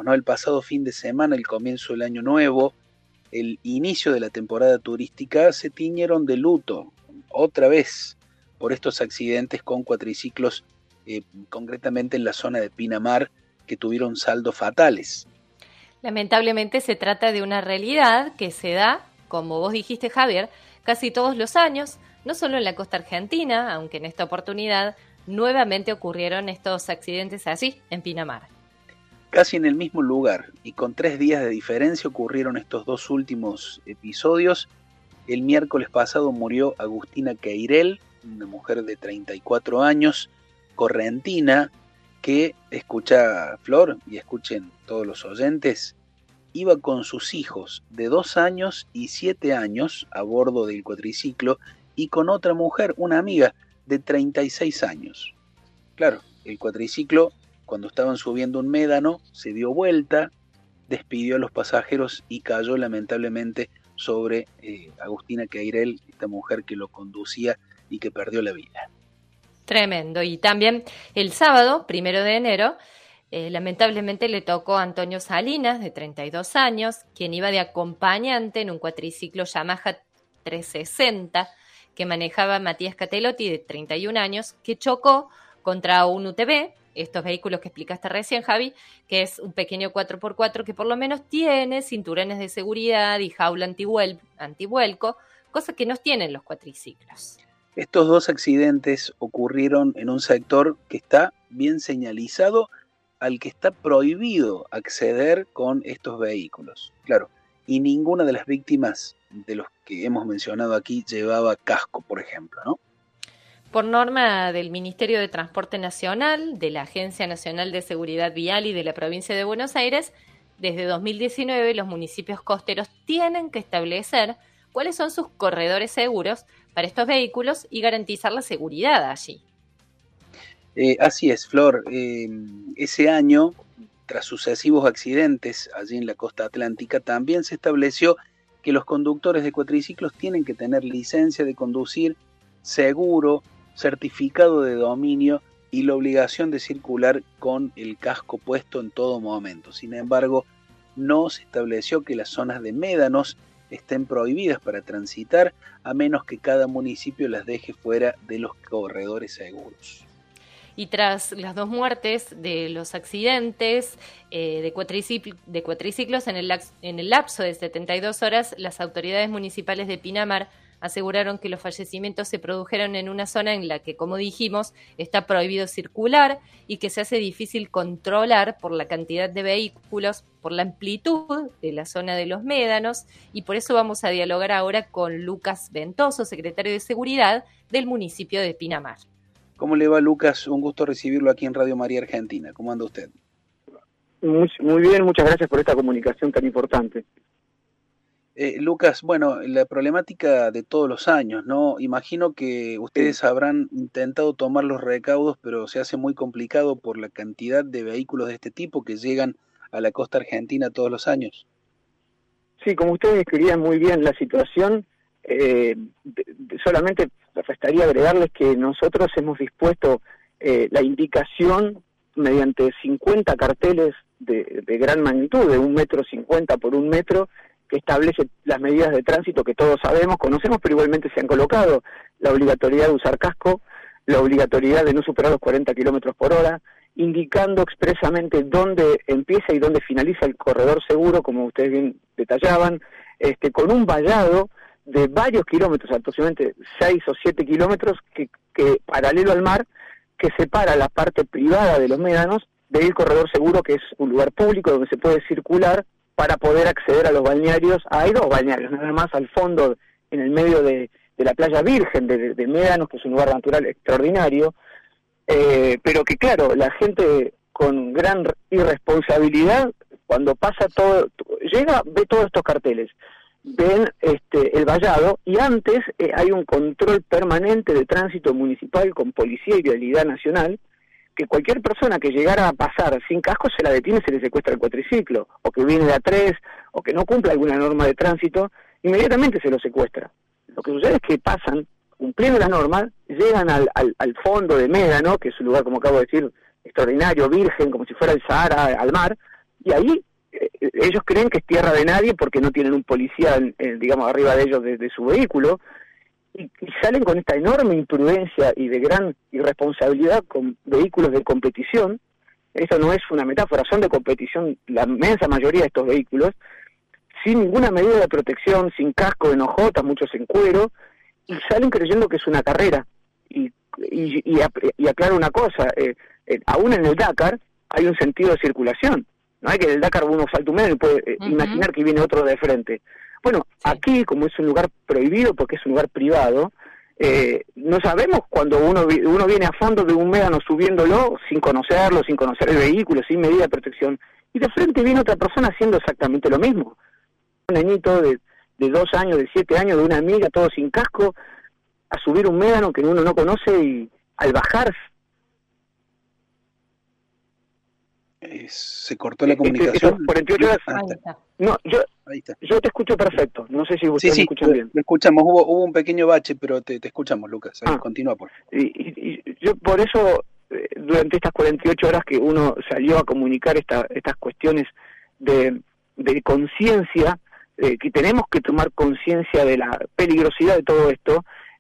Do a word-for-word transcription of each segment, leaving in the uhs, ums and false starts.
¿no? El pasado fin de semana, el comienzo del año nuevo, el inicio de la temporada turística, se tiñeron de luto, otra vez, por estos accidentes con cuatriciclos, eh, concretamente en la zona de Pinamar, que tuvieron saldos fatales. Lamentablemente se trata de una realidad que se da, como vos dijiste, Javier, casi todos los años, no solo en la costa argentina, aunque en esta oportunidad nuevamente ocurrieron estos accidentes allí, en Pinamar. Casi en el mismo lugar y con tres días de diferencia ocurrieron estos dos últimos episodios. El miércoles pasado murió Agustina Queirel, una mujer de treinta y cuatro años, correntina, que, escucha Flor y escuchen todos los oyentes, iba con sus hijos de dos años y siete años a bordo del cuatriciclo y con otra mujer, una amiga de treinta y seis años. Claro, el cuatriciclo, cuando estaban subiendo un médano, se dio vuelta, despidió a los pasajeros y cayó lamentablemente sobre eh, Agustina Queirel, esta mujer que lo conducía y que perdió la vida. Tremendo. Y también el sábado, primero de enero, eh, lamentablemente le tocó a Antonio Salinas, de treinta y dos años, quien iba de acompañante en un cuatriciclo Yamaha trescientos sesenta que manejaba Matías Catelotti, de treinta y un años, que chocó contra un U T V, estos vehículos que explicaste recién, Javi, que es un pequeño cuatro por cuatro que por lo menos tiene cinturones de seguridad y jaula antivuel- antivuelco, cosa que no tienen los cuatriciclos. Estos dos accidentes ocurrieron en un sector que está bien señalizado, al que está prohibido acceder con estos vehículos. Claro, y ninguna de las víctimas de los que hemos mencionado aquí llevaba casco, por ejemplo, ¿no? Por norma del Ministerio de Transporte Nacional, de la Agencia Nacional de Seguridad Vial y de la Provincia de Buenos Aires, desde dos mil diecinueve los municipios costeros tienen que establecer cuáles son sus corredores seguros para estos vehículos y garantizar la seguridad allí. Eh, así es, Flor. Eh, ese año, tras sucesivos accidentes allí en la costa atlántica, también se estableció que los conductores de cuatriciclos tienen que tener licencia de conducir, seguro, certificado de dominio y la obligación de circular con el casco puesto en todo momento. Sin embargo, no se estableció que las zonas de médanos estén prohibidas para transitar, a menos que cada municipio las deje fuera de los corredores seguros. Y tras las dos muertes de los accidentes eh, de, cuatricicl- de cuatriciclos en el, lax- en el lapso de setenta y dos horas, las autoridades municipales de Pinamar aseguraron que los fallecimientos se produjeron en una zona en la que, como dijimos, está prohibido circular y que se hace difícil controlar por la cantidad de vehículos, por la amplitud de la zona de los médanos, y por eso vamos a dialogar ahora con Lucas Ventoso, secretario de Seguridad del municipio de Pinamar. ¿Cómo le va, Lucas? Un gusto recibirlo aquí en Radio María Argentina. ¿Cómo anda usted? Muy, muy bien, muchas gracias por esta comunicación tan importante. Eh, Lucas, bueno, la problemática de todos los años, ¿no? Imagino que ustedes sí. habrán intentado tomar los recaudos, pero se hace muy complicado por la cantidad de vehículos de este tipo que llegan a la costa argentina todos los años. Sí, como ustedes describían muy bien la situación, eh, de, de, solamente restaría agregarles que nosotros hemos dispuesto eh, la indicación mediante cincuenta carteles de, de gran magnitud, de un metro cincuenta por un metro, que establece las medidas de tránsito que todos sabemos, conocemos, pero igualmente se han colocado: la obligatoriedad de usar casco, la obligatoriedad de no superar los cuarenta kilómetros por hora, indicando expresamente dónde empieza y dónde finaliza el corredor seguro, como ustedes bien detallaban, este, con un vallado de varios kilómetros, aproximadamente seis o siete kilómetros, que, que paralelo al mar, que separa la parte privada de los médanos del corredor seguro, que es un lugar público donde se puede circular para poder acceder a los balnearios. Hay dos balnearios, nada más al fondo, en el medio de, de la playa Virgen de, de Médanos, que es un lugar natural extraordinario, eh, pero que claro, la gente con gran irresponsabilidad, cuando pasa todo, llega, ve todos estos carteles, ven este, el vallado, y antes eh, hay un control permanente de tránsito municipal con policía y vialidad nacional, que cualquier persona que llegara a pasar sin casco se la detiene, se le secuestra el cuatriciclo, o que viene de a tres, o que no cumple alguna norma de tránsito, inmediatamente se lo secuestra. Lo que sucede es que pasan, cumpliendo la norma, llegan al, al, al fondo de Médano, que es un lugar, como acabo de decir, extraordinario, virgen, como si fuera el Sahara al mar, y ahí eh, ellos creen que es tierra de nadie porque no tienen un policía, eh, digamos, arriba de ellos desde de su vehículo, y, y salen con esta enorme imprudencia y de gran irresponsabilidad con vehículos de competición. Esto no es una metáfora, son de competición la inmensa mayoría de estos vehículos, sin ninguna medida de protección, sin casco, en hojotas, muchos en cuero, y salen creyendo que es una carrera. Y, y, y, y aclaro una cosa, eh, eh, aún en el Dakar hay un sentido de circulación. No hay que en el Dakar uno salta un medio y puede eh, uh-huh. imaginar que viene otro de frente. Bueno, sí. Aquí, como es un lugar prohibido porque es un lugar privado, eh, no sabemos cuando uno uno viene a fondo de un médano subiéndolo sin conocerlo, sin conocer el vehículo, sin medida de protección, y de frente viene otra persona haciendo exactamente lo mismo. Un niñito de, de dos años, de siete años, de una amiga, todo sin casco, a subir un médano que uno no conoce y al bajar... Eh, se cortó la comunicación. Eh, cuarenta y ocho horas... Ahí está. No, yo, Ahí está. yo te escucho perfecto, no sé si ustedes sí, sí, me escuchan bien. Lo escuchamos, hubo, hubo un pequeño bache, pero te, te escuchamos, Lucas. Ahí, ah, continúa, por favor. Y, y, y yo por eso, eh, durante estas cuarenta y ocho horas que uno salió a comunicar esta, estas cuestiones de, de conciencia, eh, que tenemos que tomar conciencia de la peligrosidad de todo esto,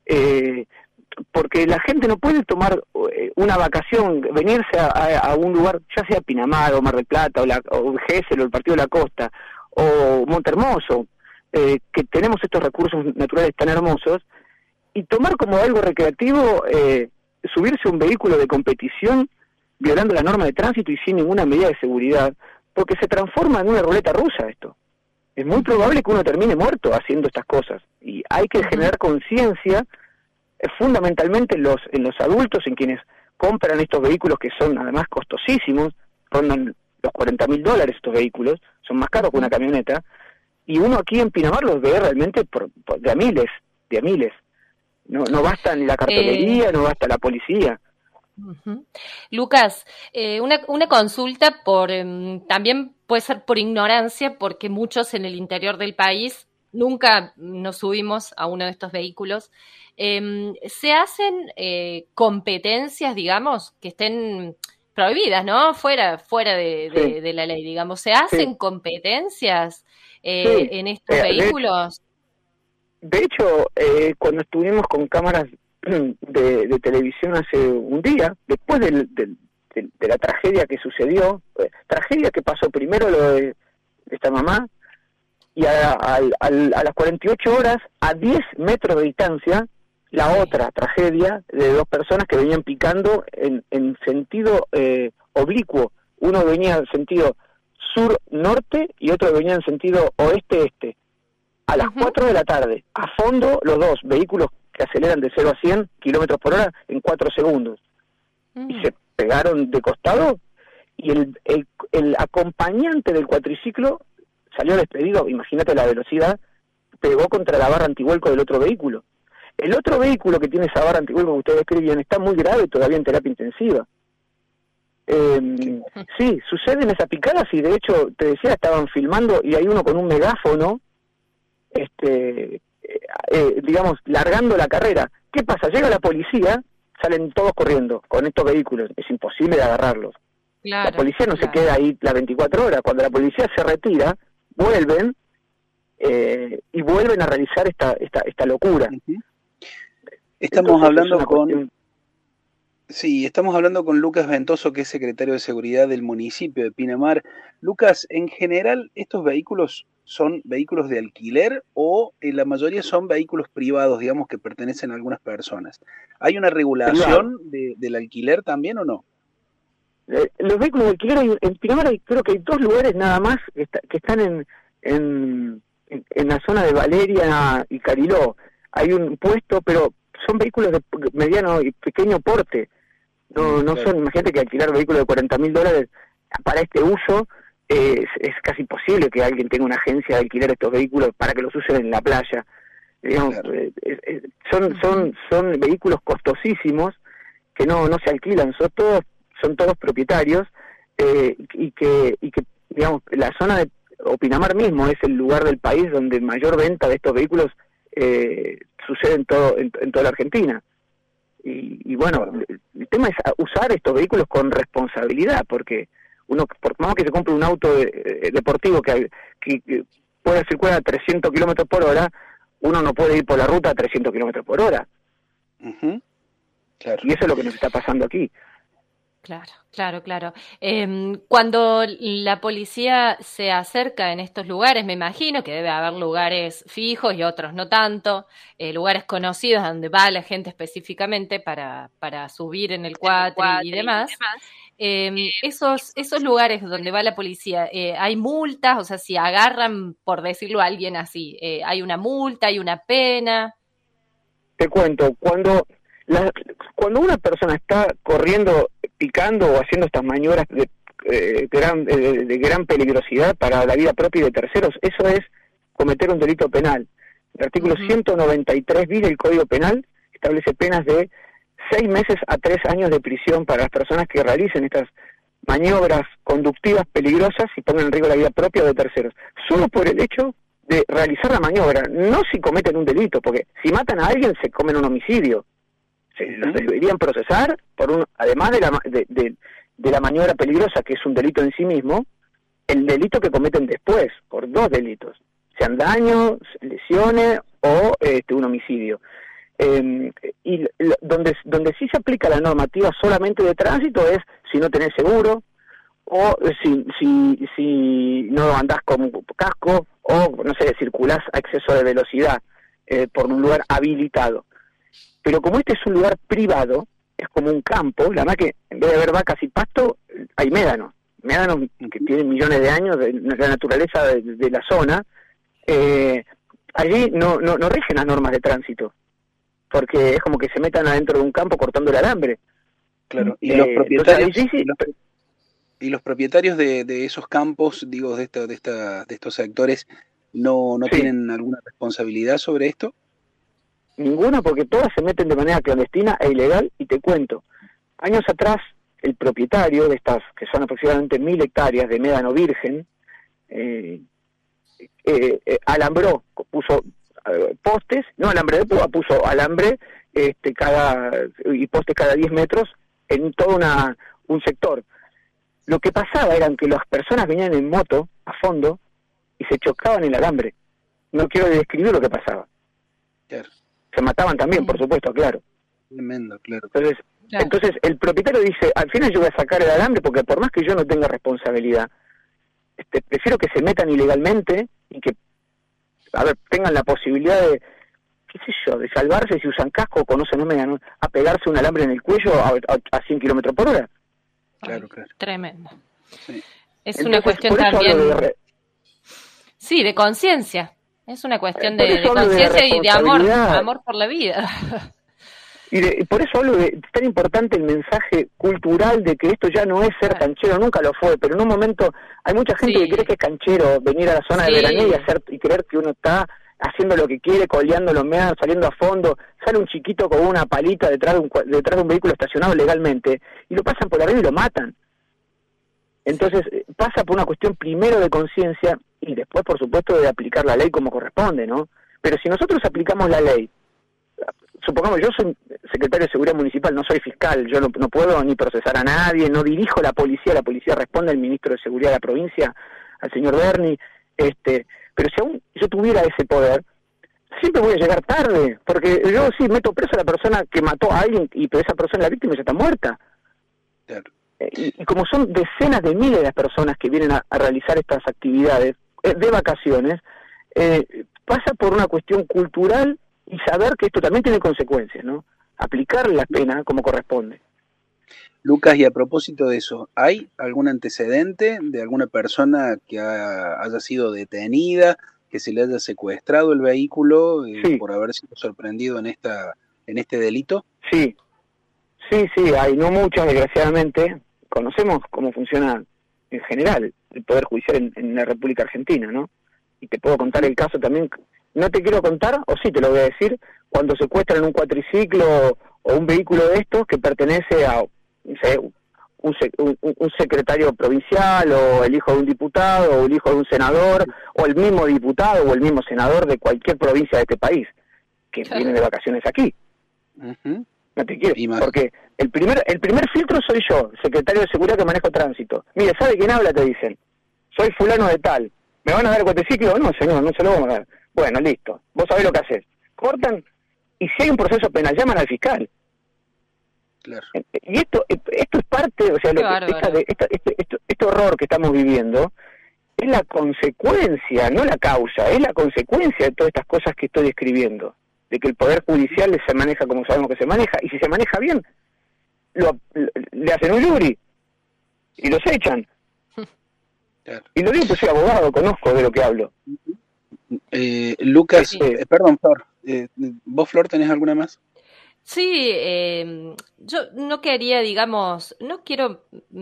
eh, porque la gente no puede tomar eh, una vacación, venirse a, a, a un lugar, ya sea Pinamar o Mar del Plata o, la, o Gesell o el Partido de la Costa o Montehermoso, eh, que tenemos estos recursos naturales tan hermosos, y tomar como algo recreativo eh, subirse a un vehículo de competición violando la norma de tránsito y sin ninguna medida de seguridad, porque se transforma en una ruleta rusa esto. Es muy probable que uno termine muerto haciendo estas cosas, y hay que generar conciencia eh, fundamentalmente en los, en los adultos, en quienes compran estos vehículos que son además costosísimos, rondan los cuarenta mil dólares estos vehículos, son más caros que una camioneta, y uno aquí en Pinamar los ve realmente por, por, de a miles, de a miles. No, no basta ni la cartelería, eh... no basta la policía. Uh-huh. Lucas, eh, una, una consulta por eh, también puede ser por ignorancia, porque muchos en el interior del país nunca nos subimos a uno de estos vehículos. Eh, ¿Se hacen eh, competencias, digamos, que estén prohibidas, ¿no? Fuera, fuera de, de, sí. de la ley, digamos. ¿Se hacen sí. competencias eh, sí. en estos eh, vehículos? De, de hecho, eh, cuando estuvimos con cámaras de, de televisión hace un día, después del, del, de, de la tragedia que sucedió, eh, tragedia que pasó primero lo de, de esta mamá, y a, a, a, a las cuarenta y ocho horas, a diez metros de distancia, la otra tragedia de dos personas que venían picando en, en sentido eh, oblicuo. Uno venía en sentido sur-norte y otro venía en sentido oeste-este. A las uh-huh. cuatro de la tarde, a fondo los dos, vehículos que aceleran de cero a cien kilómetros por hora en cuatro segundos. Uh-huh. Y se pegaron de costado, y el, el, el acompañante del cuatriciclo salió despedido, imagínate la velocidad, pegó contra la barra antivuelco del otro vehículo. El otro vehículo que tiene esa barra antivuelco que ustedes describían está muy grave, todavía en terapia intensiva. Eh, sí, suceden esas picadas, y de hecho, te decía, estaban filmando y hay uno con un megáfono, este, eh, digamos, largando la carrera. ¿Qué pasa? Llega la policía, salen todos corriendo con estos vehículos, es imposible de agarrarlos. Claro, la policía no claro. se queda ahí las veinticuatro horas, cuando la policía se retira, vuelven eh, y vuelven a realizar esta esta, esta locura. Uh-huh. Estamos Entonces, hablando con... Cuestión... Sí, estamos hablando con Lucas Ventoso, que es secretario de Seguridad del municipio de Pinamar. Lucas, en general, ¿estos vehículos son vehículos de alquiler o en la mayoría son vehículos privados, digamos, que pertenecen a algunas personas? ¿Hay una regulación de, del alquiler también o no? Eh, los vehículos de alquiler, hay, en Pinamar hay, creo que hay dos lugares nada más que, está, que están en, en, en, en la zona de Valeria y Cariló. Hay un puesto, pero son vehículos de mediano y pequeño porte. No no claro. son, imagínate que alquilar vehículos de cuarenta mil dólares para este uso eh, es, es casi imposible que alguien tenga una agencia de alquilar estos vehículos para que los usen en la playa. Digamos, claro. eh, eh, son son son vehículos costosísimos que no no se alquilan, son todos son todos propietarios eh, y que y que digamos la zona de o Pinamar mismo es el lugar del país donde mayor venta de estos vehículos eh, sucede en todo en, en toda la Argentina. Y, y bueno, el, el tema es usar estos vehículos con responsabilidad, porque uno, por más que se compre un auto de, eh, deportivo que, que, que pueda circular a trescientos kilómetros por hora, uno no puede ir por la ruta a trescientos kilómetros por hora. Uh-huh. Claro. Y eso es lo que nos está pasando aquí. Claro, claro, claro. Eh, cuando la policía se acerca en estos lugares, me imagino que debe haber lugares fijos y otros no tanto, eh, lugares conocidos donde va la gente específicamente para, para subir en el cuatri y demás. Y demás. Eh, esos, esos lugares donde va la policía, eh, ¿hay multas? O sea, si agarran, por decirlo a alguien así, eh, ¿hay una multa, hay una pena? Te cuento, cuando... La, cuando una persona está corriendo, picando o haciendo estas maniobras de, eh, gran, de, de gran peligrosidad para la vida propia y de terceros, eso es cometer un delito penal. El artículo uh-huh. ciento noventa y tres bis del Código Penal establece penas de seis meses a tres años de prisión para las personas que realicen estas maniobras conductivas peligrosas y pongan en riesgo la vida propia o de terceros, solo por el hecho de realizar la maniobra, no si cometen un delito, porque si matan a alguien se comen un homicidio. Se los deberían procesar por un, además de la de, de, de la maniobra peligrosa, que es un delito en sí mismo, el delito que cometen después, por dos delitos, sean daños, lesiones o este, un homicidio. Eh, y lo, donde donde sí se aplica la normativa solamente de tránsito es si no tenés seguro, o si si si no andás con casco, o no sé, circulás a exceso de velocidad eh, por un lugar habilitado. Pero como este es un lugar privado, es como un campo, la verdad que en vez de haber vacas y pasto, hay médanos, médanos que tienen millones de años de la naturaleza de, de la zona, eh, allí no, no, no rigen las normas de tránsito, porque es como que se metan adentro de un campo cortando el alambre. Claro, y eh, los propietarios, entonces, sí, sí, y los, y los propietarios de, de esos campos, digo, de, esta, de, esta, de estos sectores, ¿no, no sí. tienen alguna responsabilidad sobre esto? Ninguna, porque todas se meten de manera clandestina e ilegal, y te cuento, años atrás el propietario de estas, que son aproximadamente mil hectáreas de médano virgen, eh, eh, eh, alambró, puso eh, postes, no alambre de púa, puso alambre este, cada y postes cada diez metros en todo una, un sector. Lo que pasaba era que las personas venían en moto a fondo y se chocaban en el alambre. No quiero describir lo que pasaba. Claro. Se mataban también, por supuesto, claro. Tremendo, claro. Entonces, claro. entonces el propietario dice, al final yo voy a sacar el alambre porque por más que yo no tenga responsabilidad, este, prefiero que se metan ilegalmente y que, a ver, tengan la posibilidad de, qué sé yo, de salvarse si usan casco o conocen un médano, a pegarse un alambre en el cuello a, a, a cien kilómetros por hora. Claro, claro. Tremendo. Sí. Es entonces, una cuestión también... De re... Sí, de conciencia. Es una cuestión de, de conciencia y de amor, amor por la vida. Y, de, y por eso hablo de tan importante el mensaje cultural de que esto ya no es ser canchero, nunca lo fue, pero en un momento hay mucha gente sí. que cree que es canchero venir a la zona sí. de veraneo y hacer y creer que uno está haciendo lo que quiere, coleando los médanos, saliendo a fondo, sale un chiquito con una palita detrás de un, detrás de un vehículo estacionado legalmente y lo pasan por arriba y lo matan. Entonces pasa por una cuestión primero de conciencia y después, por supuesto, de aplicar la ley como corresponde, ¿no? Pero si nosotros aplicamos la ley, supongamos, yo soy secretario de Seguridad Municipal, no soy fiscal, yo no, no puedo ni procesar a nadie, no dirijo la policía, la policía responde al ministro de Seguridad de la provincia, al señor Berni, este, pero si aún yo tuviera ese poder, siempre voy a llegar tarde, porque yo sí meto preso a la persona que mató a alguien, y pero esa persona, la víctima, ya está muerta. Claro. Y, y como son decenas de miles de las personas que vienen a, a realizar estas actividades eh, de vacaciones, eh, pasa por una cuestión cultural y saber que esto también tiene consecuencias, ¿no? Aplicar la pena como corresponde. Lucas, y a propósito de eso, ¿hay algún antecedente de alguna persona que ha, haya sido detenida, que se le haya secuestrado el vehículo eh, sí. por haber sido sorprendido en esta en este delito? Sí, sí, sí, hay, no muchas, desgraciadamente. Conocemos cómo funciona en general el Poder Judicial en, en la República Argentina, ¿no? Y te puedo contar el caso también, no te quiero contar, o sí te lo voy a decir, cuando secuestran un cuatriciclo o un vehículo de estos que pertenece a, no sé, un, un, un secretario provincial, o el hijo de un diputado, o el hijo de un senador, o el mismo diputado o el mismo senador de cualquier provincia de este país, que viene de vacaciones aquí. Uh-huh. No te quiero, porque El primer, el primer filtro soy yo, secretario de seguridad que manejo tránsito. Mire, ¿sabe quién habla? Te dicen. Soy fulano de tal. ¿Me van a dar el cuatriciclo? No, señor, no se lo vamos a dar. Bueno, listo. Vos sabés lo que haces. Cortan y si hay un proceso penal, llaman al fiscal. Claro. Y esto esto es parte, o sea, lo que, esta, esta, este, esto, este horror que estamos viviendo es la consecuencia, no la causa, es la consecuencia de todas estas cosas que estoy describiendo. De que el Poder Judicial se maneja como sabemos que se maneja, y si se maneja bien, lo, le hacen un jury y los echan. Claro. Y lo digo, pues soy abogado, conozco de lo que hablo. Eh, Lucas, sí. eh, perdón, Flor, eh, ¿vos, Flor, tenés alguna más? Sí, eh, yo no quería, digamos, no quiero,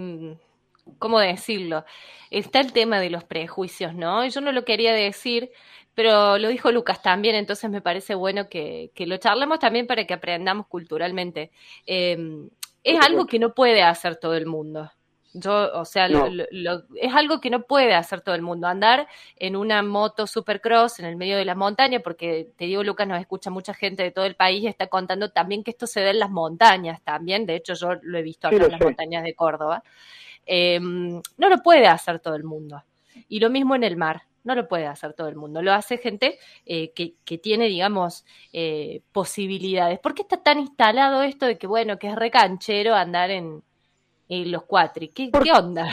¿cómo decirlo? Está el tema de los prejuicios, ¿no? Yo no lo quería decir, pero lo dijo Lucas también, entonces me parece bueno que, que lo charlemos también para que aprendamos culturalmente. Eh, es algo que no puede hacer todo el mundo. Yo, o sea, no. lo, lo, es algo que no puede hacer todo el mundo, andar en una moto supercross en el medio de las montañas, porque te digo, Lucas, nos escucha mucha gente de todo el país y está contando también que esto se da en las montañas también, de hecho yo lo he visto acá sí, en las sé. montañas de Córdoba. Eh, no lo puede hacer todo el mundo, y lo mismo en el mar, no lo puede hacer todo el mundo, lo hace gente eh, que, que tiene, digamos, eh, posibilidades. ¿Por qué está tan instalado esto de que, bueno, que es recanchero andar en y los cuatri? ¿Qué, ¿qué onda?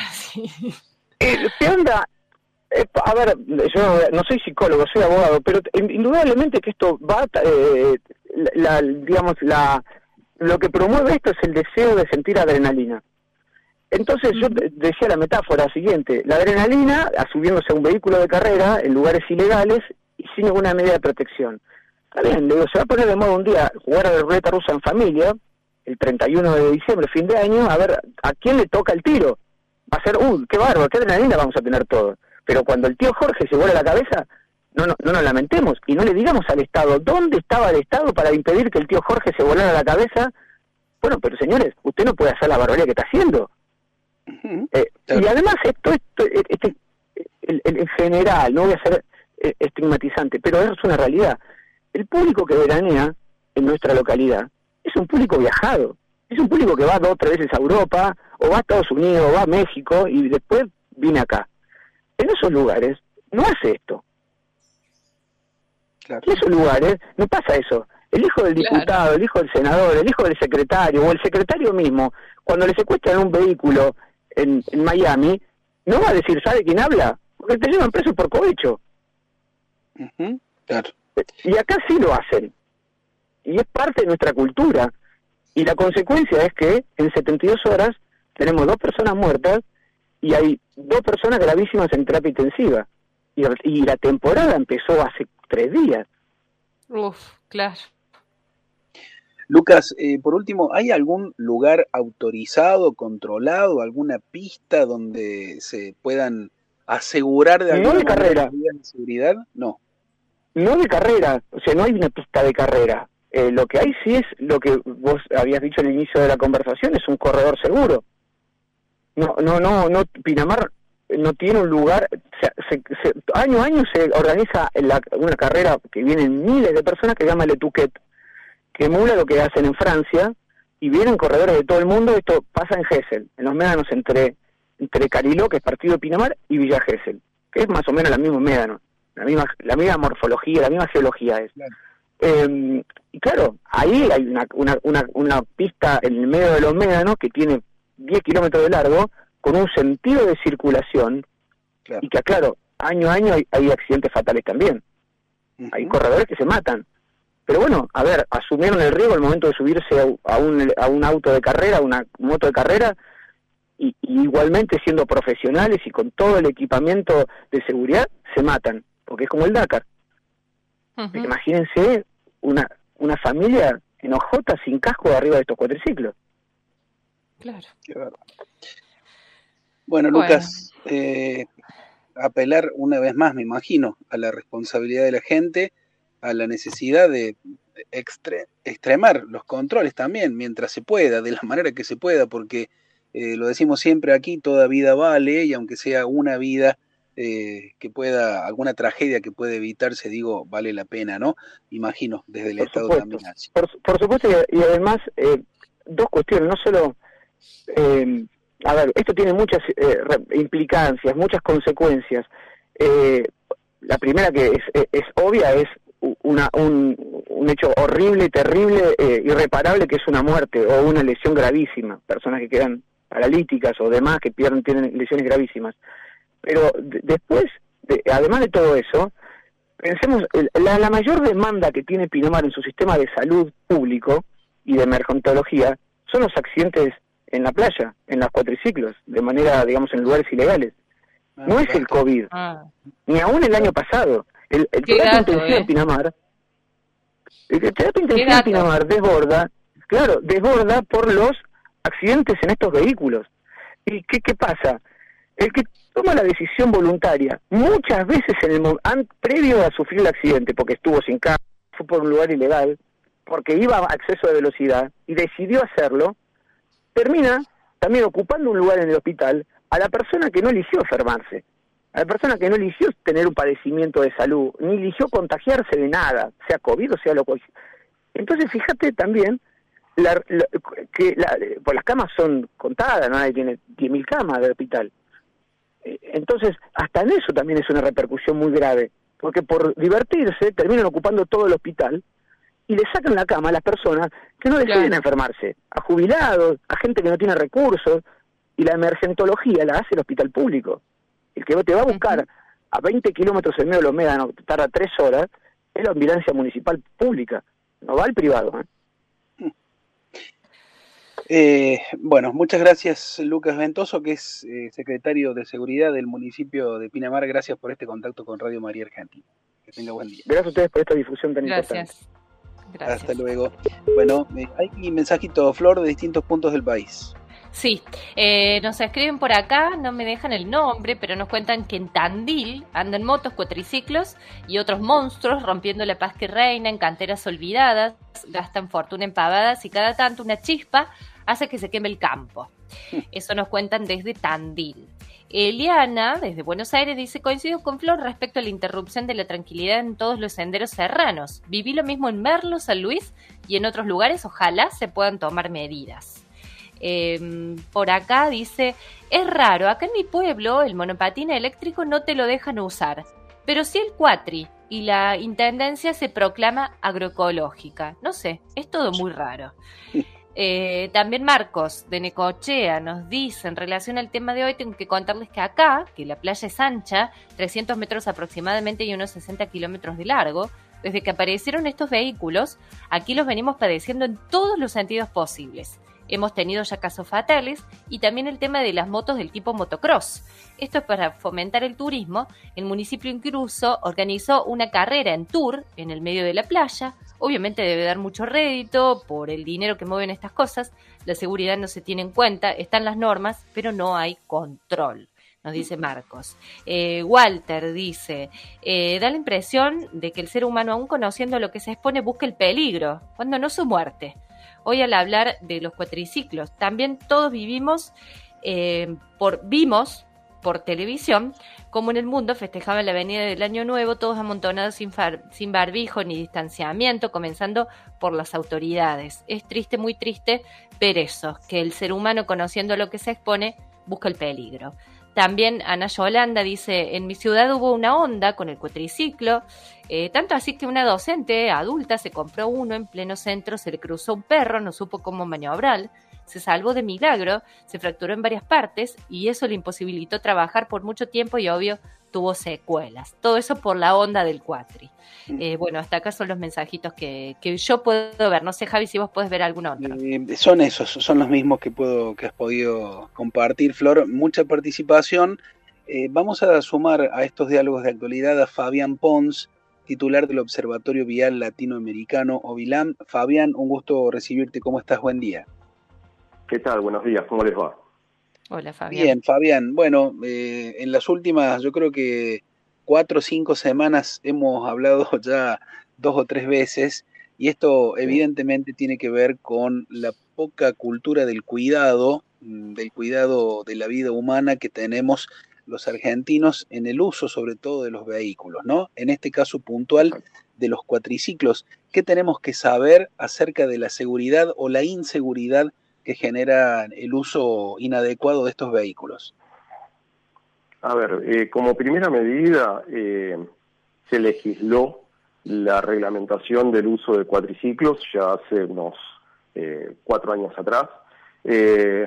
eh, ¿Qué onda? Eh, a ver, yo no soy psicólogo, soy abogado, pero indudablemente que esto va, eh, la, digamos, la lo que promueve esto es el deseo de sentir adrenalina. Entonces yo decía la metáfora siguiente, la adrenalina subiéndose a un vehículo de carrera en lugares ilegales y sin ninguna medida de protección. Está bien, le digo, se va a poner de moda un día jugar a la ruleta rusa en familia, el treinta y uno de diciembre, fin de año, a ver a quién le toca el tiro. Va a ser, uy, qué bárbaro, qué adrenalina vamos a tener todos. Pero cuando el tío Jorge se vuela la cabeza, no, no, no nos lamentemos y no le digamos al Estado, ¿dónde estaba el Estado para impedir que el tío Jorge se volara la cabeza? Bueno, pero señores, usted no puede hacer la barbaridad que está haciendo. Uh-huh. eh, y además, esto, esto este, el, el, en general, no voy a ser eh, estigmatizante, pero es una realidad. El público que veranea en nuestra localidad es un público viajado, es un público que va dos o tres veces a Europa, o va a Estados Unidos, o va a México, y después viene acá. En esos lugares no hace esto. Claro. En esos lugares no pasa eso. El hijo del diputado, claro. el hijo del senador, el hijo del secretario, o el secretario mismo, cuando le secuestran un vehículo en, en Miami, no va a decir, ¿sabe quién habla? Porque te llevan preso por cohecho. Uh-huh. Claro. Y acá sí lo hacen. Y es parte de nuestra cultura. Y la consecuencia es que en setenta y dos horas tenemos dos personas muertas y hay dos personas gravísimas en terapia intensiva. Y, y la temporada empezó hace tres días. Uf, claro. Lucas, eh, por último, ¿hay algún lugar autorizado, controlado, alguna pista donde se puedan asegurar de alguna no de carrera. de seguridad? No. No de carrera, o sea, no hay una pista de carrera. Eh, lo que hay sí es lo que vos habías dicho al inicio de la conversación, es un corredor seguro. No, no, no, no, Pinamar no tiene un lugar, se, se, se, año a año se organiza la, una carrera que vienen miles de personas que se llama Le Touquet, que emula lo que hacen en Francia, y vienen corredores de todo el mundo. Esto pasa en Gesell, en los médanos entre, entre Cariló, que es partido de Pinamar, y Villa Gesell, que es más o menos la misma médano, la misma, la misma morfología, la misma geología es. Claro. Eh, y claro, ahí hay una, una, una, una pista en el medio de los médanos que tiene diez kilómetros de largo, con un sentido de circulación, claro. Y que, claro, año a año hay, hay accidentes fatales también. Uh-huh. Hay corredores que se matan. Pero bueno, a ver, asumieron el riesgo al momento de subirse a, a, un, a un auto de carrera, a una moto de carrera, y, y igualmente siendo profesionales y con todo el equipamiento de seguridad, se matan, porque es como el Dakar. Uh-huh. Imagínense una, una familia en hojota sin casco arriba de estos cuatriciclos. Claro. Qué verdad. Bueno, bueno, Lucas, eh, apelar una vez más, me imagino, a la responsabilidad de la gente, a la necesidad de extre extremar los controles también, mientras se pueda, de la manera que se pueda, porque eh, lo decimos siempre aquí, toda vida vale, y aunque sea una vida eh, que pueda, alguna tragedia que puede evitarse, digo, vale la pena, ¿no? Imagino, desde el por Estado supuesto, también. Así. Por, por supuesto, y, y además... Eh, dos cuestiones, no solo... Eh, a ver, esto tiene muchas eh, implicancias, muchas consecuencias. Eh, la primera que es, es, es obvia es una, un, un hecho horrible, terrible, eh, irreparable, que es una muerte o una lesión gravísima. Personas que quedan paralíticas o demás que pierden, tienen lesiones gravísimas. Pero de, después, de, además de todo eso, pensemos, la, la mayor demanda que tiene Pinamar en su sistema de salud público y de emergentología son los accidentes en la playa, en los cuatriciclos, de manera, digamos, en lugares ilegales. Ah, no es el COVID, Ah. ni aún el año pasado. El, el Qué terapia gato, intensiva eh. en Pinamar, el terapia Qué intensiva en gato. Pinamar desborda, claro, desborda por los accidentes en estos vehículos. ¿Y qué, qué pasa? El que toma la decisión voluntaria, muchas veces en el mo- an- previo a sufrir el accidente, porque estuvo sin carro, fue por un lugar ilegal, porque iba a exceso de velocidad y decidió hacerlo, termina también ocupando un lugar en el hospital a la persona que no eligió enfermarse, a la persona que no eligió tener un padecimiento de salud, ni eligió contagiarse de nada, sea COVID o sea lo cual. Entonces, fíjate también la, la, que la, pues las camas son contadas, ¿no? Nadie tiene diez mil camas del hospital. Eh, Entonces, hasta en eso también es una repercusión muy grave, porque por divertirse terminan ocupando todo el hospital y le sacan la cama a las personas que no deciden Claro. enfermarse, a jubilados, a gente que no tiene recursos, y la emergentología la hace el hospital público. El que te va a buscar Ujú. a veinte kilómetros en medio de los médanos, tarda tres horas, es la ambulancia municipal pública, no va al privado. ¿eh? Eh, bueno, muchas gracias Lucas Ventoso, que es eh, secretario de Seguridad del municipio de Pinamar. Gracias por este contacto con Radio María Argentina. Que tenga buen día. Gracias a ustedes por esta difusión tan importante. Gracias. Gracias. Hasta luego. Bueno, eh, hay mensajitos, Flor, de distintos puntos del país. Sí, eh, nos escriben por acá, no me dejan el nombre, pero nos cuentan que en Tandil andan motos, cuatriciclos y otros monstruos rompiendo la paz que reina en canteras olvidadas, gastan fortuna en pavadas y cada tanto una chispa hace que se queme el campo. Eso nos cuentan desde Tandil. Eliana, desde Buenos Aires, dice: coincido con Flor respecto a la interrupción de la tranquilidad en todos los senderos serranos. Viví lo mismo en Merlo, San Luis y en otros lugares, ojalá se puedan tomar medidas. Eh, por acá dice: es raro, acá en mi pueblo el monopatín eléctrico no te lo dejan usar, pero sí el cuatri, y la intendencia se proclama agroecológica. No sé, es todo muy raro. Eh, también Marcos de Necochea nos dice: en relación al tema de hoy tengo que contarles que acá, que la playa es ancha, trescientos metros aproximadamente y unos sesenta kilómetros de largo, desde que aparecieron estos vehículos, aquí los venimos padeciendo en todos los sentidos posibles. Hemos tenido ya casos fatales y también el tema de las motos del tipo motocross. Esto es para fomentar el turismo. El municipio incluso organizó una carrera en tour en el medio de la playa. Obviamente debe dar mucho rédito por el dinero que mueven estas cosas. La seguridad no se tiene en cuenta, están las normas, pero no hay control. Nos dice Marcos. Eh, Walter dice: eh, da la impresión de que el ser humano, aún conociendo lo que se expone, busca el peligro, cuando no su muerte. Hoy, al hablar de los cuatriciclos, también todos vivimos, eh, por vimos por televisión, como en el mundo festejaban la venida del Año Nuevo, todos amontonados sin, far, sin barbijo ni distanciamiento, comenzando por las autoridades. Es triste, muy triste ver eso, que el ser humano, conociendo lo que se expone, busca el peligro. También Ana Yolanda dice: en mi ciudad hubo una onda con el cuatriciclo, eh, tanto así que una docente adulta se compró uno en pleno centro, se le cruzó un perro, no supo cómo maniobrar, se salvó de milagro, se fracturó en varias partes y eso le imposibilitó trabajar por mucho tiempo y obvio tuvo secuelas. Todo eso por la onda del cuatri. Eh, bueno, hasta acá son los mensajitos que, que yo puedo ver. No sé, Javi, si vos podés ver algún otro. Eh, son esos, son los mismos que puedo que has podido compartir, Flor. Mucha participación. Eh, vamos a sumar a estos diálogos de actualidad a Fabián Pons, titular del Observatorio Vial Latinoamericano, OVILAM. Fabián, un gusto recibirte. ¿Cómo estás? Buen día. ¿Qué tal? Buenos días, ¿cómo les va? Hola, Fabián. Bien, Fabián. Bueno, eh, en las últimas, yo creo que cuatro o cinco semanas hemos hablado ya dos o tres veces, y esto evidentemente tiene que ver con la poca cultura del cuidado, del cuidado de la vida humana que tenemos los argentinos en el uso sobre todo de los vehículos, ¿no? En este caso puntual de los cuatriciclos. ¿Qué tenemos que saber acerca de la seguridad o la inseguridad que genera el uso inadecuado de estos vehículos? A ver, eh, como primera medida eh, se legisló la reglamentación del uso de cuatriciclos ya hace unos eh, cuatro años atrás. Eh,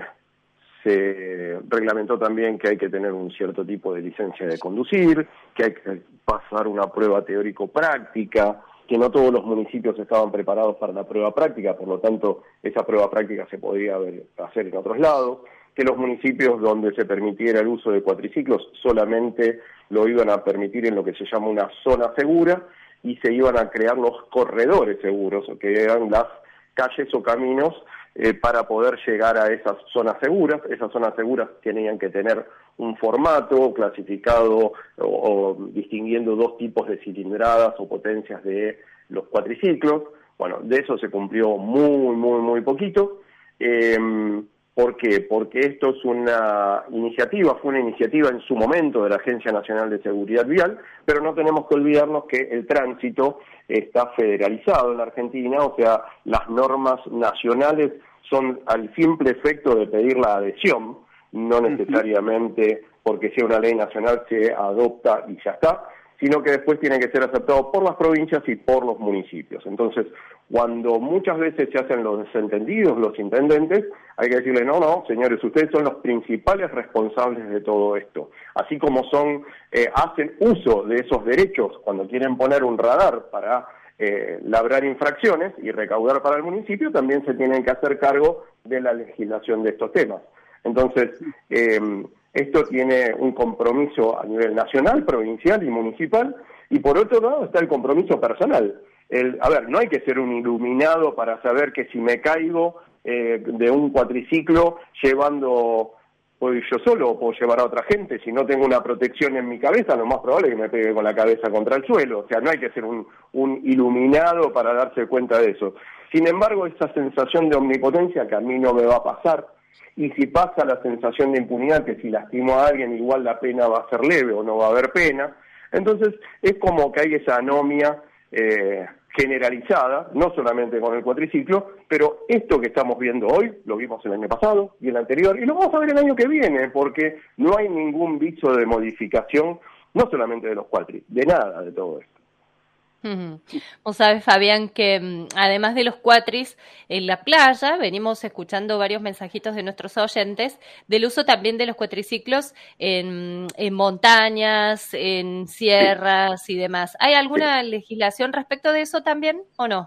se reglamentó también que hay que tener un cierto tipo de licencia de conducir, que hay que pasar una prueba teórico-práctica, que no todos los municipios estaban preparados para la prueba práctica, por lo tanto esa prueba práctica se podría hacer en otros lados, que los municipios donde se permitiera el uso de cuatriciclos solamente lo iban a permitir en lo que se llama una zona segura y se iban a crear los corredores seguros, que eran las calles o caminos eh, para poder llegar a esas zonas seguras. Esas zonas seguras tenían que tener un formato clasificado o, o distinguiendo dos tipos de cilindradas o potencias de los cuatriciclos. Bueno, de eso se cumplió muy, muy, muy poquito. Eh, ¿Por qué? Porque esto es una iniciativa, fue una iniciativa en su momento de la Agencia Nacional de Seguridad Vial, pero no tenemos que olvidarnos que el tránsito está federalizado en la Argentina, o sea, las normas nacionales son al simple efecto de pedir la adhesión, no necesariamente porque sea una ley nacional se adopta y ya está, sino que después tiene que ser aceptado por las provincias y por los municipios. Entonces, cuando muchas veces se hacen los desentendidos, los intendentes, hay que decirle, no, no, señores, ustedes son los principales responsables de todo esto. Así como son, eh, hacen uso de esos derechos cuando quieren poner un radar para eh, labrar infracciones y recaudar para el municipio, también se tienen que hacer cargo de la legislación de estos temas. Entonces, eh, esto tiene un compromiso a nivel nacional, provincial y municipal, y por otro lado está el compromiso personal. El, a ver, no hay que ser un iluminado para saber que si me caigo eh, de un cuatriciclo llevando, puedo ir yo solo o puedo llevar a otra gente, si no tengo una protección en mi cabeza, lo más probable es que me pegue con la cabeza contra el suelo. O sea, no hay que ser un, un iluminado para darse cuenta de eso. Sin embargo, esa sensación de omnipotencia que a mí no me va a pasar, y si pasa la sensación de impunidad, que si lastimo a alguien igual la pena va a ser leve o no va a haber pena, entonces es como que hay esa anomia eh, generalizada, no solamente con el cuatriciclo, pero esto que estamos viendo hoy, lo vimos el año pasado y el anterior, y lo vamos a ver el año que viene, porque no hay ningún viso de modificación, no solamente de los cuatri, de nada de todo esto. Uh-huh. Vos sabés, Fabián, que además de los cuatris, en la playa venimos escuchando varios mensajitos de nuestros oyentes del uso también de los cuatriciclos en, en montañas, en sierras y demás. ¿Hay alguna sí. legislación respecto de eso también o no?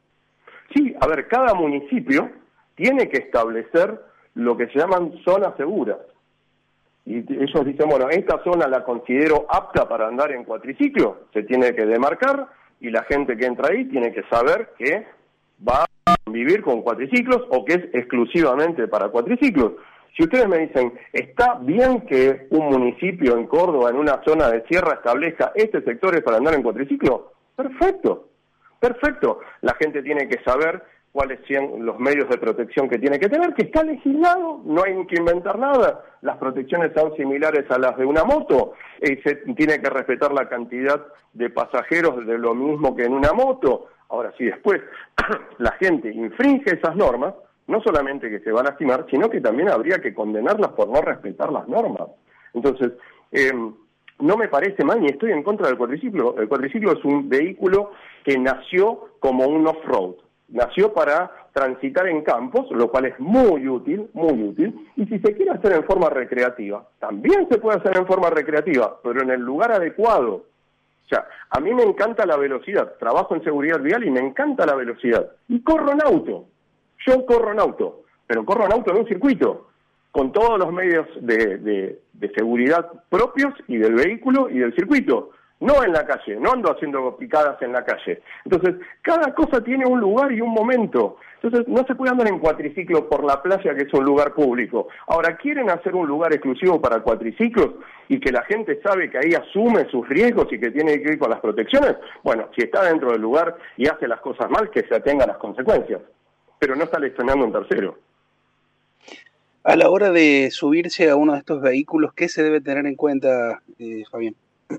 Sí, a ver, cada municipio tiene que establecer lo que se llaman zonas seguras. Y ellos dicen, bueno, esta zona la considero apta para andar en cuatriciclo, se tiene que demarcar y la gente que entra ahí tiene que saber que va a vivir con cuatriciclos o que es exclusivamente para cuatriciclos. Si ustedes me dicen, ¿está bien que un municipio en Córdoba, en una zona de sierra, establezca este sector es para andar en cuatriciclo? Perfecto, perfecto. La gente tiene que saber cuáles son los medios de protección que tiene que tener, que está legislado, no hay que inventar nada, las protecciones son similares a las de una moto, eh, se tiene que respetar la cantidad de pasajeros de lo mismo que en una moto. Ahora, si después la gente infringe esas normas, no solamente que se va a lastimar, sino que también habría que condenarlas por no respetar las normas. Entonces, eh, no me parece mal ni estoy en contra del cuatriciclo. El cuatriciclo es un vehículo que nació como un off-road. Nació para transitar en campos, lo cual es muy útil, muy útil, y si se quiere hacer en forma recreativa, también se puede hacer en forma recreativa, pero en el lugar adecuado. O sea, a mí me encanta la velocidad, trabajo en seguridad vial y me encanta la velocidad, y corro en auto, yo corro en auto, pero corro en auto en un circuito, con todos los medios de, de, de seguridad propios y del vehículo y del circuito. No en la calle, no ando haciendo picadas en la calle. Entonces, cada cosa tiene un lugar y un momento. Entonces, no se puede andar en cuatriciclo por la playa, que es un lugar público. Ahora, ¿quieren hacer un lugar exclusivo para cuatriciclos y que la gente sabe que ahí asume sus riesgos y que tiene que ir con las protecciones? Bueno, si está dentro del lugar y hace las cosas mal, que se atenga a las consecuencias. Pero no está lesionando a un tercero. A la hora de subirse a uno de estos vehículos, ¿qué se debe tener en cuenta, eh, Fabián?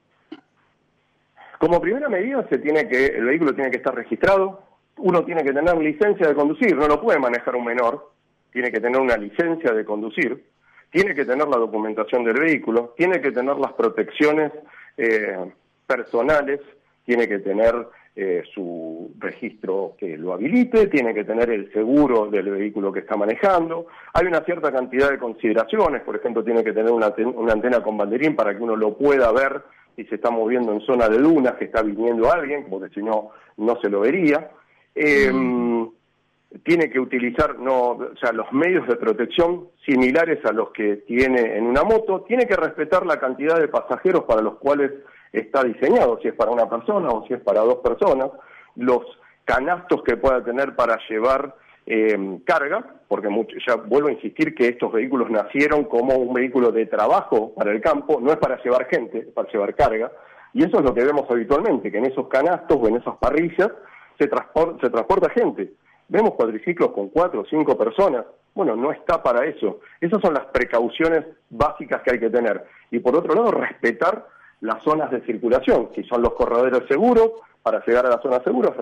Como primera medida, se tiene que el vehículo tiene que estar registrado, uno tiene que tener licencia de conducir, no lo puede manejar un menor, tiene que tener una licencia de conducir, tiene que tener la documentación del vehículo, tiene que tener las protecciones eh, personales, tiene que tener eh, su registro que lo habilite, tiene que tener el seguro del vehículo que está manejando. Hay una cierta cantidad de consideraciones, por ejemplo, tiene que tener una, una antena con banderín para que uno lo pueda ver si se está moviendo en zona de dunas, que está viniendo alguien, porque si no, no se lo vería. Eh, mm. Tiene que utilizar no, o sea, los medios de protección similares a los que tiene en una moto, tiene que respetar la cantidad de pasajeros para los cuales está diseñado, si es para una persona o si es para dos personas, los canastos que pueda tener para llevar eh, carga, porque mucho, ya vuelvo a insistir que estos vehículos nacieron como un vehículo de trabajo para el campo, no es para llevar gente, es para llevar carga, y eso es lo que vemos habitualmente, que en esos canastos o en esas parrillas se, transpor, se transporta gente. Vemos cuatriciclos con cuatro o cinco personas. Bueno, no está para eso. Esas son las precauciones básicas que hay que tener. Y por otro lado, respetar las zonas de circulación, si son los corredores seguros, para llegar a las zonas seguras,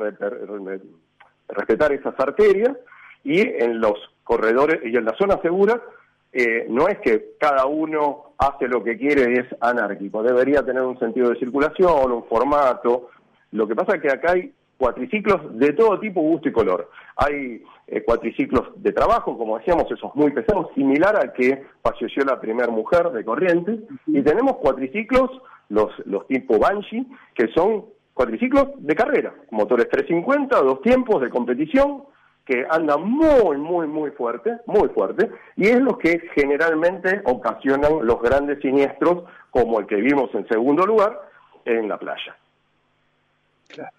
respetar esas arterias, y en los corredores y en las zonas seguras, eh, no es que cada uno hace lo que quiere y es anárquico. Debería tener un sentido de circulación, un formato. Lo que pasa es que acá hay cuatriciclos de todo tipo, gusto y color. Hay eh, cuatriciclos de trabajo, como decíamos, esos muy pesados, similar al que falleció la primera mujer de Corrientes, y tenemos cuatriciclos, los, los tipo Banshee, que son cuatriciclos de carrera, motores trescientos cincuenta, dos tiempos de competición, que andan muy, muy, muy fuerte, muy fuerte, y es lo que generalmente ocasionan los grandes siniestros, como el que vimos en segundo lugar, en la playa. Claro.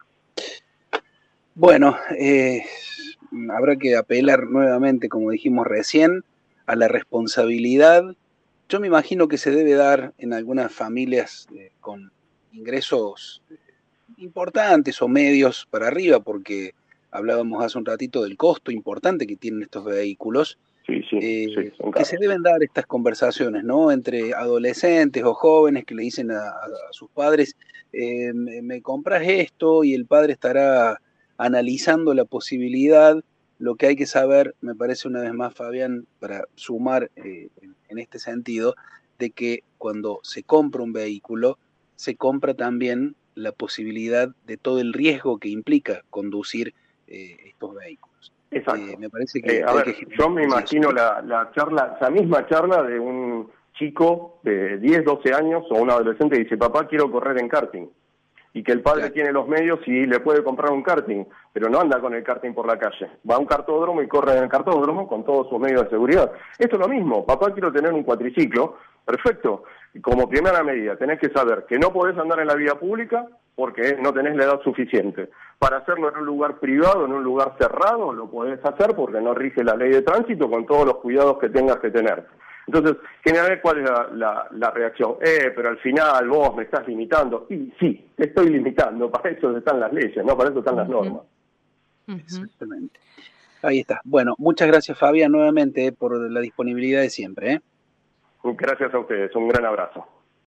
Bueno, eh, habrá que apelar nuevamente, como dijimos recién, a la responsabilidad. Yo me imagino que se debe dar en algunas familias eh, con ingresos importantes o medios para arriba, porque hablábamos hace un ratito del costo importante que tienen estos vehículos. Sí, sí, eh, sí, son que se deben dar estas conversaciones, ¿no? Entre adolescentes o jóvenes que le dicen a, a, a sus padres, eh, me, me compras esto, y el padre estará analizando la posibilidad. Lo que hay que saber, me parece una vez más, Fabián, para sumar eh, en, en este sentido, de que cuando se compra un vehículo, se compra también la posibilidad de todo el riesgo que implica conducir eh, estos vehículos. Exacto. Eh, me parece que eh, a hay ver, que yo me imagino la, la charla, esa misma charla de un chico de diez, doce años o un adolescente que dice, papá, quiero correr en karting. Y que el padre claro. tiene los medios y le puede comprar un karting, pero no anda con el karting por la calle. Va a un cartódromo y corre en el cartódromo con todos sus medios de seguridad. Esto es lo mismo, papá, quiero tener un cuatriciclo, perfecto. Como primera medida, tenés que saber que no podés andar en la vía pública porque no tenés la edad suficiente. Para hacerlo en un lugar privado, en un lugar cerrado, lo podés hacer porque no rige la ley de tránsito con todos los cuidados que tengas que tener. Entonces, generalmente, ¿cuál es la, la, la reacción? Eh, pero al final vos me estás limitando. Y sí, te estoy limitando, para eso están las leyes, ¿no? Para eso están las normas. Exactamente. Ahí está. Bueno, muchas gracias, Fabián, nuevamente, por la disponibilidad de siempre, ¿eh? Gracias a ustedes, un gran abrazo.